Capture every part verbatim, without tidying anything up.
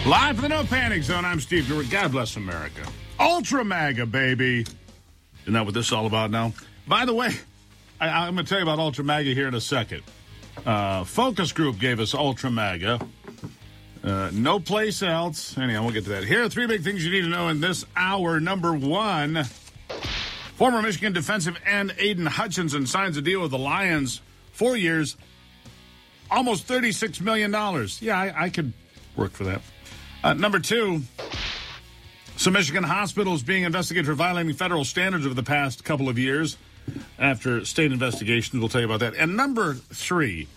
Live from the No Panic Zone, I'm Steve Stewart. God bless America. Ultra MAGA, baby. Isn't that what this is all about now? By the way, I, I'm going to tell you about Ultra MAGA here in a second. Uh, Focus Group gave us Ultra MAGA. Uh, no place else. Anyhow, we'll get to that. Here are three big things you need to know in this hour. Number one, former Michigan defensive end Aiden Hutchinson signs a deal with the Lions. Four years, almost thirty-six million dollars. Yeah, I, I could work for that. Uh, number two, some Michigan hospitals being investigated for violating federal standards over the past couple of years after state investigations. We'll tell you about that. And number three,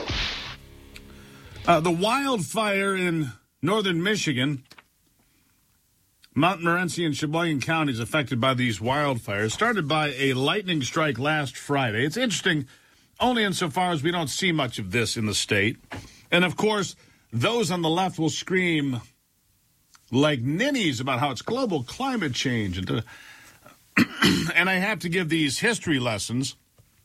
uh, the wildfire in northern Michigan, Montmorency and Sheboygan counties affected by these wildfires, started by a lightning strike last Friday. It's interesting only insofar as we don't see much of this in the state. And, of course, those on the left will scream like ninnies about how it's global climate change. And, and I have to give these history lessons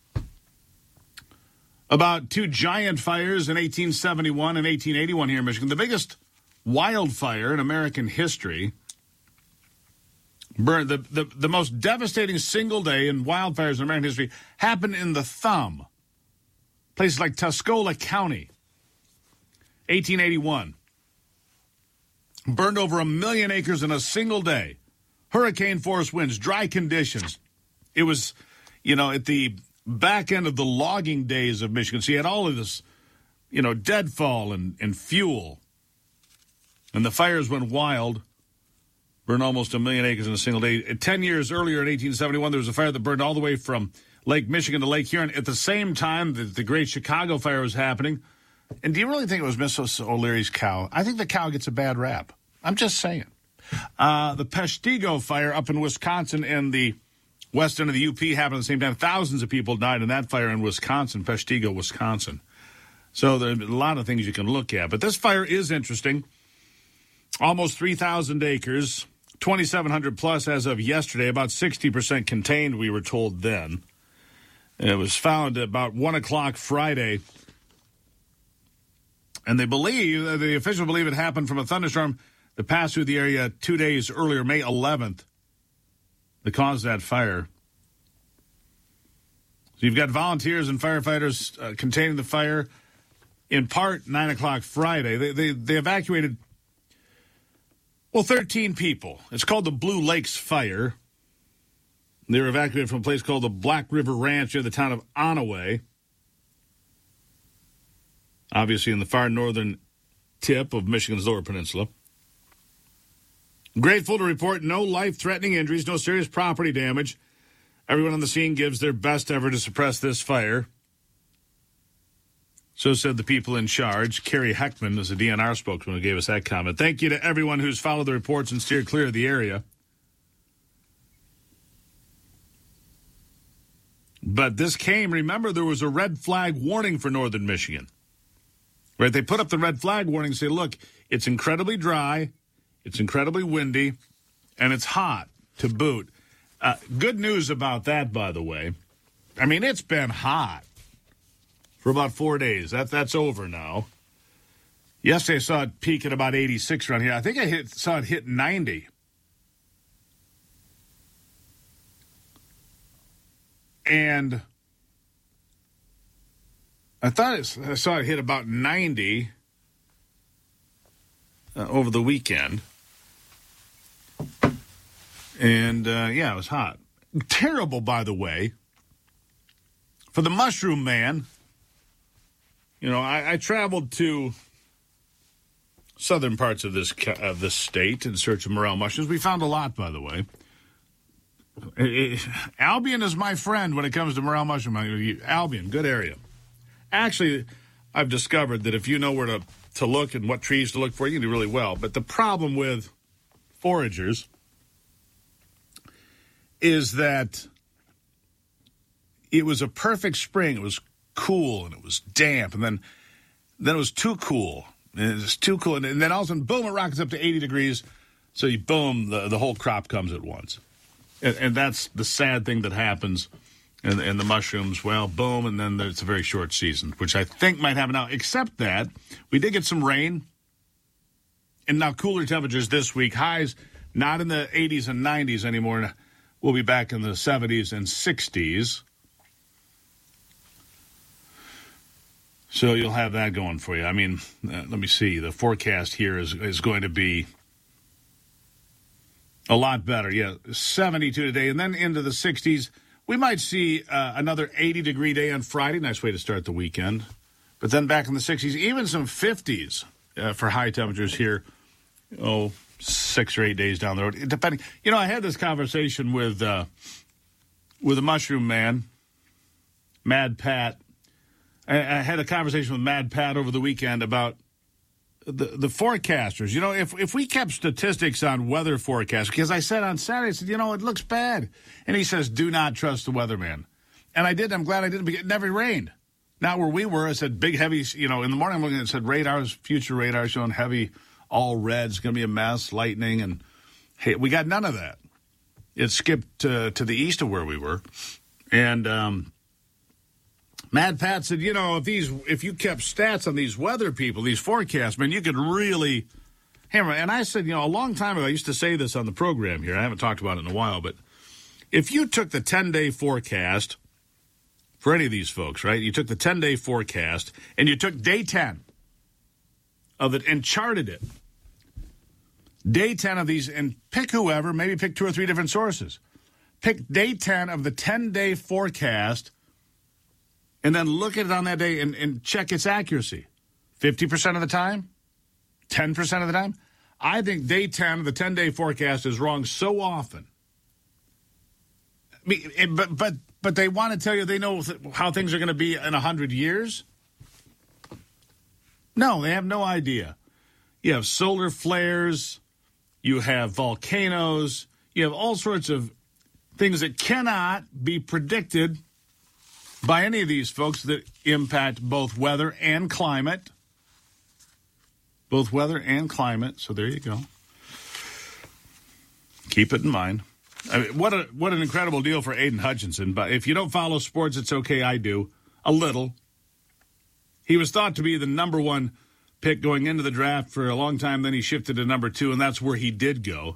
about two giant fires in eighteen seventy-one and eighteen eighty-one here in Michigan. The biggest wildfire in American history. Burned, the, the, the most devastating single day in wildfires in American history happened in the Thumb, places like Tuscola County, eighteen eighty-one. Burned over a million acres in a single day. Hurricane force winds, dry conditions. It was, you know, at the back end of the logging days of Michigan. So you had all of this, you know, deadfall and, and fuel. And the fires went wild. Burned almost a million acres in a single day. Ten years earlier in eighteen seventy-one, there was a fire that burned all the way from Lake Michigan to Lake Huron. At the same time that the Great Chicago Fire was happening. And do you really think it was Miss O'Leary's cow? I think the cow gets a bad rap. I'm just saying. Uh, the Peshtigo fire up in Wisconsin and the west end of the U P happened at the same time. Thousands of people died in that fire in Wisconsin, Peshtigo, Wisconsin. So there are a lot of things you can look at. But this fire is interesting. Almost three thousand acres, twenty-seven hundred plus as of yesterday, about sixty percent contained, we were told then. And it was found at about one o'clock Friday. And they believe, the officials believe it happened from a thunderstorm that passed through the area two days earlier, May eleventh, that caused that fire. So you've got volunteers and firefighters uh, containing the fire. In part, nine o'clock Friday, they, they, they evacuated, well, thirteen people. It's called the Blue Lakes Fire. They were evacuated from a place called the Black River Ranch near the town of Onaway. Obviously in the far northern tip of Michigan's Lower Peninsula. Grateful to report no life-threatening injuries, no serious property damage. Everyone on the scene gives their best effort to suppress this fire. So said the people in charge. Carrie Heckman is a D N R spokesman who gave us that comment. Thank you to everyone who's followed the reports and steered clear of the area. But this came, remember, there was a red flag warning for northern Michigan. Right? They put up the red flag warning and say, look, it's incredibly dry, it's incredibly windy, and it's hot to boot. Uh, good news about that, by the way. I mean, it's been hot for about four days. That, that's over now. Yesterday I saw it peak at about eighty-six around here. I think I hit, saw it hit ninety. And I thought it, I saw it hit about ninety uh, over the weekend. And, uh, yeah, it was hot. Terrible, by the way, for the mushroom man. You know, I, I traveled to southern parts of this of this state in search of morel mushrooms. We found a lot, by the way. It, it, Albion is my friend when it comes to morel mushroom. Albion, good area. Actually, I've discovered that if you know where to, to look and what trees to look for, you can do really well. But the problem with foragers is that it was a perfect spring. It was cool and it was damp, and then then it was too cool. And it was too cool, and, and then all of a sudden, boom, it rockets up to eighty degrees. So you boom, the, the whole crop comes at once. And, and that's the sad thing that happens in, in the mushrooms. Well, boom, and then it's a very short season, which I think might happen now, except that we did get some rain, and now cooler temperatures this week. Highs not in the eighties and nineties anymore. We'll be back in the seventies and sixties. So you'll have that going for you. I mean, uh, let me see. The forecast here is, is going to be a lot better. Yeah, seventy-two today, and then into the sixties. We might see uh, another eighty-degree day on Friday. Nice way to start the weekend. But then back in the sixties, even some fifties uh, for high temperatures here. Oh, six or eight days down the road, depending. You know, I had this conversation with uh, with a mushroom man, Mad Pat. I, I had a conversation with Mad Pat over the weekend about the the forecasters. You know, if if we kept statistics on weather forecasts, because I said on Saturday, I said, you know, it looks bad, and he says, do not trust the weatherman, and I did. I'm glad I didn't. Because it never rained. Not where we were. I said big heavy. You know, in the morning I'm looking at it, said radars, future radar showing heavy. All red. It's going to be a mess, lightning, and hey, we got none of that. It skipped uh, to the east of where we were, and um, Mad Pat said, you know, if these, if you kept stats on these weather people, these forecasts, man, you could really hammer. And I said, you know, a long time ago, I used to say this on the program here. I haven't talked about it in a while, but if you took the ten-day forecast for any of these folks, right? You took the ten-day forecast and you took day ten of it and charted it. Day ten of these, and pick whoever, maybe pick two or three different sources. Pick day ten of the ten-day forecast and then look at it on that day and, and check its accuracy. fifty percent of the time? ten percent of the time? I think day ten of the ten-day forecast is wrong so often. I mean, but, but, but they want to tell you they know how things are going to be in one hundred years? No, they have no idea. You have solar flares, you have volcanoes, you have all sorts of things that cannot be predicted by any of these folks that impact both weather and climate. Both weather and climate, so there you go. Keep it in mind. I mean, what a what an incredible deal for Aiden Hutchinson. But if you don't follow sports, it's okay, I do. A little. He was thought to be the number one pick going into the draft for a long time. Then he shifted to number two, and that's where he did go.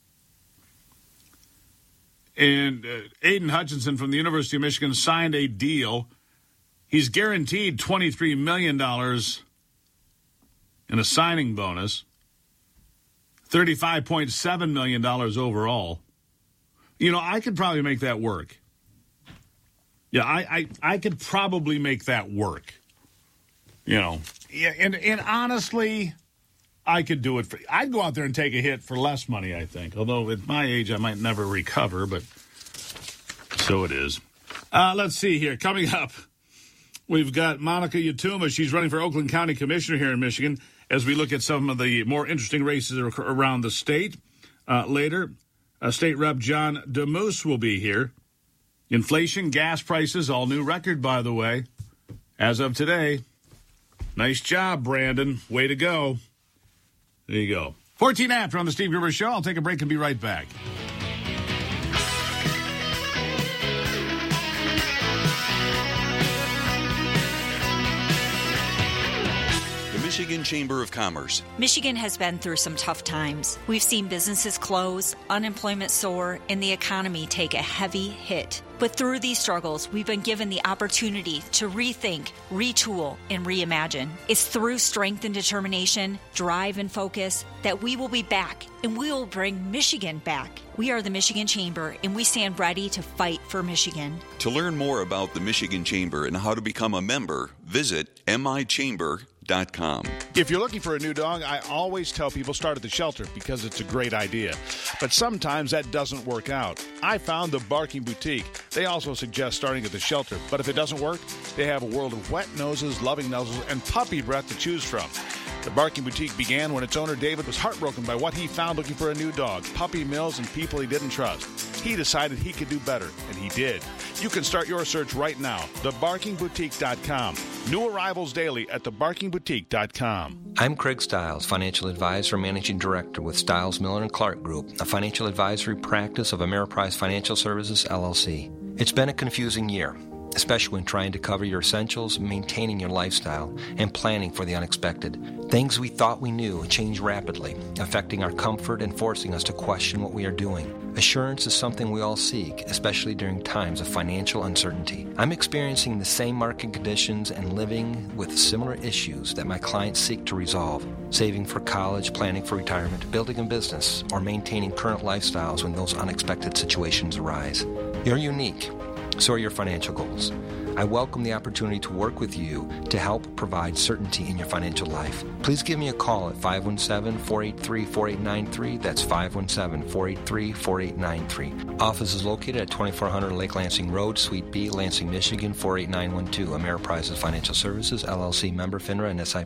And uh, Aiden Hutchinson from the University of Michigan signed a deal. He's guaranteed twenty-three million dollars in a signing bonus, thirty-five point seven million dollars overall. You know, I could probably make that work. Yeah, I, I, I could probably make that work. You know, yeah, and, and honestly, I could do it. For, I'd go out there and take a hit for less money, I think. Although at my age, I might never recover, but so it is. Uh, let's see here. Coming up, we've got Monica Yatuma. She's running for Oakland County Commissioner here in Michigan as we look at some of the more interesting races around the state. Uh, later, uh, State Rep John DeMoose will be here. Inflation, gas prices, all new record, by the way, as of today. Nice job, Brandon. Way to go. There you go. fourteen after on the Steve Gruber Show. I'll take a break and be right back. Michigan Chamber of Commerce. Michigan has been through some tough times. We've seen businesses close, unemployment soar, and the economy take a heavy hit. But through these struggles, we've been given the opportunity to rethink, retool, and reimagine. It's through strength and determination, drive and focus, that we will be back, and we will bring Michigan back. We are the Michigan Chamber, and we stand ready to fight for Michigan. To learn more about the Michigan Chamber and how to become a member, visit m i chamber dot com. If you're looking for a new dog, I always tell people start at the shelter because it's a great idea. But sometimes that doesn't work out. I found the Barking Boutique. They also suggest starting at the shelter. But if it doesn't work, they have a world of wet noses, loving noses, and puppy breath to choose from. The Barking Boutique began when its owner, David, was heartbroken by what he found looking for a new dog, puppy mills, and people he didn't trust. He decided he could do better, and he did. You can start your search right now, the barking boutique dot com. New arrivals daily at the barking boutique dot com. I'm Craig Stiles, Financial Advisor and Managing Director with Stiles, Miller and Clark Group, a financial advisory practice of Ameriprise Financial Services, L L C. It's been a confusing year. especially when trying to cover your essentials, maintaining your lifestyle, and planning for the unexpected. Things we thought we knew change rapidly, affecting our comfort and forcing us to question what we are doing. Assurance is something we all seek, especially during times of financial uncertainty. I'm experiencing the same market conditions and living with similar issues that my clients seek to resolve. Saving for college, planning for retirement, building a business, or maintaining current lifestyles when those unexpected situations arise. You're unique. So are your financial goals. I welcome the opportunity to work with you to help provide certainty in your financial life. Please give me a call at five one seven, four eight three, four eight nine three. That's five one seven, four eight three, four eight nine three. Office is located at twenty-four hundred Lake Lansing Road, Suite B, Lansing, Michigan, four eight nine one two. Ameriprise Financial Services, L L C, member FINRA and S I